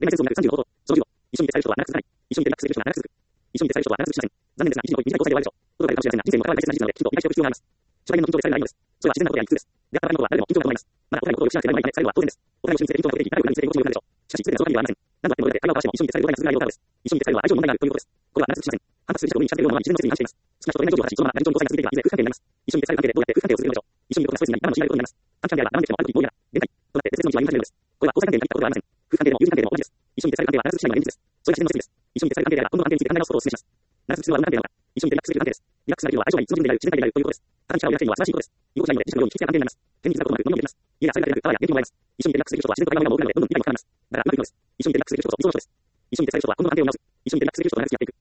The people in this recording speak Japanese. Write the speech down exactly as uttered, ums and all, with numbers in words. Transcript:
恋愛戦争になるさんじゅうの方法。そのじゅうご、一緒に出会える人は長く続かない。一緒に連絡する人は長く続く。一緒に出会える人は長く続きません。残念ですが、一時の短い交際で終わるでしょう。ことがあるかもしれませんが、人生にも関わる大切な事実なので、きちんと理解しておく必要があります。初対面の緊張でされるないのです。それは自然なことであり苦痛です。出会ったばかりのことは誰でも緊張が伴います。まだお互いのことをよく知らせてない前にされるのは当然です。お互いを信じて緊張が起きていき、誰を裏切りすることによるでしょう。しかし、失礼な状態にはありません。何度あっても裏で会話を交わしても一緒に出会える場合が続く内容からです。一緒に出会えるは愛情の問題があるということです。これは長続きしません。反発する人が無理に近づけるようなのは一連の設備に反しています。好きな人と恋愛状況を話し、そのまま何日も交際が続いていれば、いずれ夫婦関係になります。一緒に出会える関係でどうやって夫婦関係を続けるのでしょう。一緒にいることがストレスになり、何もしないことになります。短期間であれば何日でもある時に多いなら、連帯となって別々の道を歩み始めるのです。これは交際関係に限ったことではありません。夫婦関係でも友人関係でも同じです。一緒に出会える関係は長続きしないのが現実です。それが自然の設備です。一緒に出会える関係であれば、今度の関係について考え直すことをお勧めします。長続きするのは運関係なのか、一緒にリラックスする関係です。リラックスができるのは相性がいい、その人である、自然体であるということです。ただ力を入れなくていいのは素晴らしいことです。居心地がいいので、自身のように引きつけ合う関係になります。天につなぐことなく飲みをできます。家がそれだけでなく、パワーや元気ももらえます。一緒にリラックスできる人とは自然と会話が多くなるので、どんどん理解も深まります。だからうまくいくのです。一緒にリラックスできる人とその上手です。一緒に出会える人とは今後の関係を直す。一緒にリラックスできる人と長く付き合っていく。